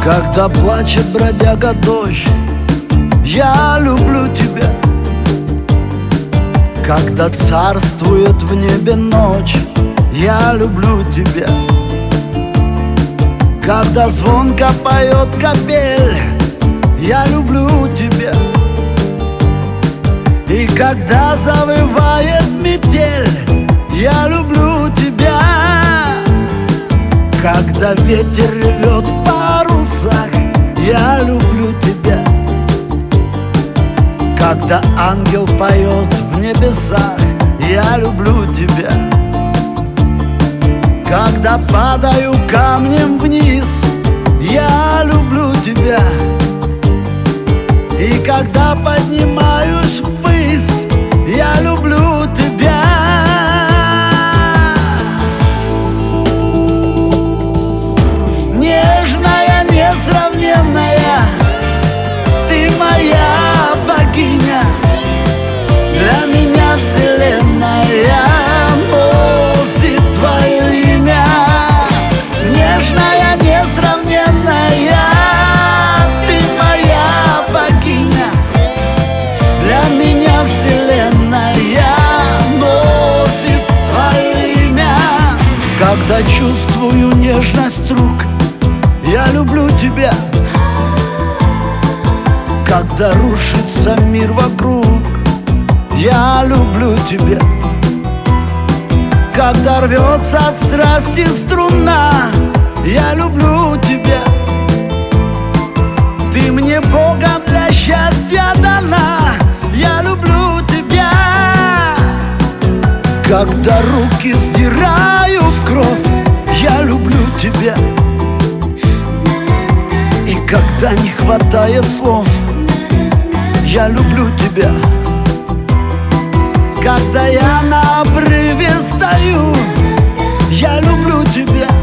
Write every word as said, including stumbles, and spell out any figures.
Когда плачет бродяга дождь, я люблю тебя. Когда царствует в небе ночь, я люблю тебя. Когда звонко поет капель, я люблю тебя. И когда завывает метель, я люблю тебя. Когда ветер рвет в парусах, я люблю тебя. Когда ангел поет в небесах, я люблю тебя. Когда падаю камнем вниз, я люблю тебя. И когда поднимаюсь ввысь, я люблю тебя. Нежная, несравненная, ты моя богиня. Для меня вселенная носит твое имя. Нежная, несравненная, ты моя богиня. Для меня вселенная носит твое имя. Когда чувствую нежность рук, я люблю тебя. Когда рушится мир вокруг, я люблю тебя. Когда рвется от страсти струна, я люблю тебя. Ты мне Богом для счастья дана, я люблю тебя. Когда руки сдираю в кровь, я люблю тебя. И когда не хватает слов, я люблю тебя. Когда я на обрыве стою, я люблю тебя.